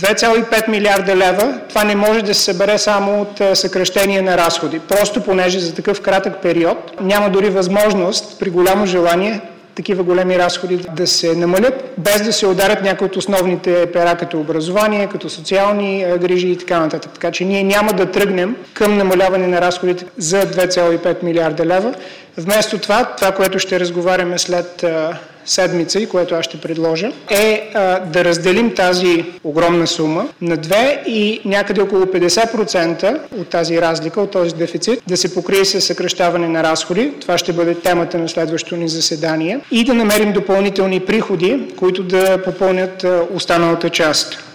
2,5 милиарда лева, това не може да се събере само от съкращение на разходи. Просто понеже за такъв кратък период няма дори възможност при голямо желание такива големи разходи да се намалят, без да се ударят някои от основните пера, като образование, като социални грижи и така нататък. Така че ние няма да тръгнем към намаляване на разходите за 2,5 милиарда лева. Вместо това, което ще разговаряме след седмица и което аз ще предложа, е да разделим тази огромна сума на две и някъде около 50% от тази разлика, от този дефицит, да се покрие с съкращаване на разходи. Това ще бъде темата на следващото ни заседание. И да намерим допълнителни приходи, които да попълнят останалата част.